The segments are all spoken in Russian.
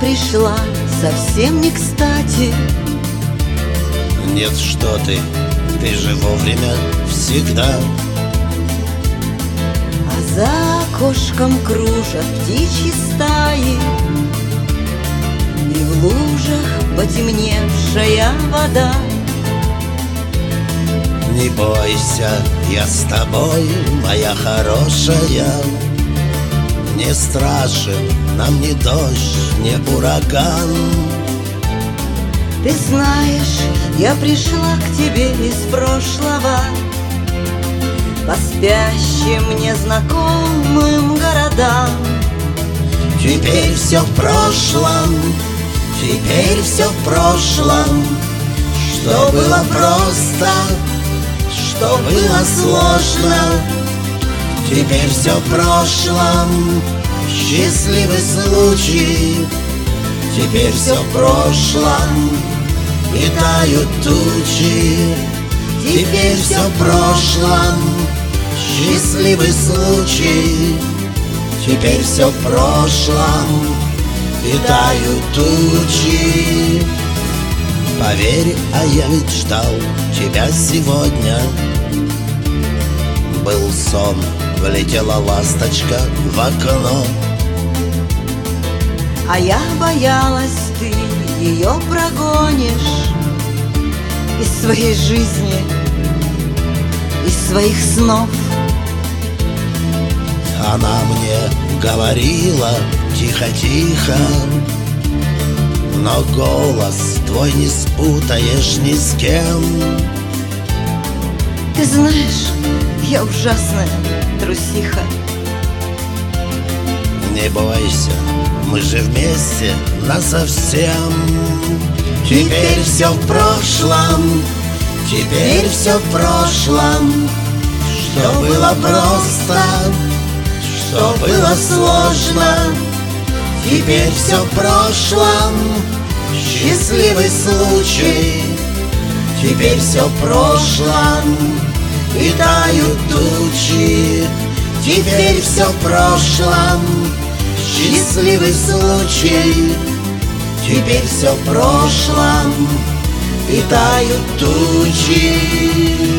пришла совсем не кстати. Нет, что ты же вовремя всегда. А за окошком кружат птичьи стаи, и в лужах потемневшая вода. Не бойся, я с тобой, моя хорошая. Не страшен нам ни дождь, ни ураган. Ты знаешь, я пришла к тебе из прошлого, по спящим незнакомым городам. Теперь все в прошлом, теперь все в прошлом. Что было просто, что было сложно, теперь все в прошлом. Счастливый случай, теперь все в прошлом. И тают тучи, теперь все в прошлом. Счастливый случай, теперь все в прошлом. И тают тучи. Поверь, а я ведь ждал тебя сегодня. Был сон, влетела ласточка в окно. А я боялась, ты ее прогонишь из своей жизни, из своих снов. Она мне говорила тихо-тихо, но голос твой не спутаешь ни с кем. Ты знаешь, я ужасная трусиха. Не бойся, мы же вместе насовсем. Теперь все в прошлом, теперь все в прошлом. Что было просто, что было сложно, теперь все в прошлом. Счастливый случай, теперь все в прошлом. И тают тучи, теперь все в прошлом. Счастливый случай, теперь все в прошлом. И тают тучи.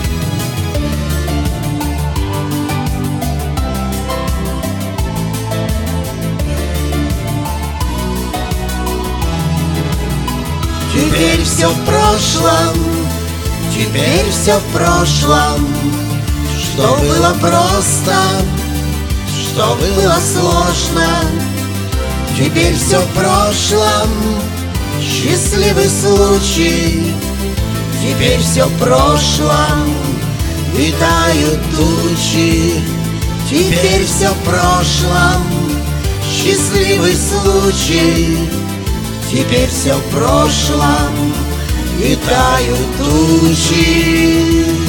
Теперь все в прошлом, теперь все в прошлом. Что было просто, что было сложно, теперь все в прошлом. Счастливый случай, теперь все в прошлом. И тают тучи, теперь все в прошлом. Счастливый случай, теперь все в прошлом. И тают тучи.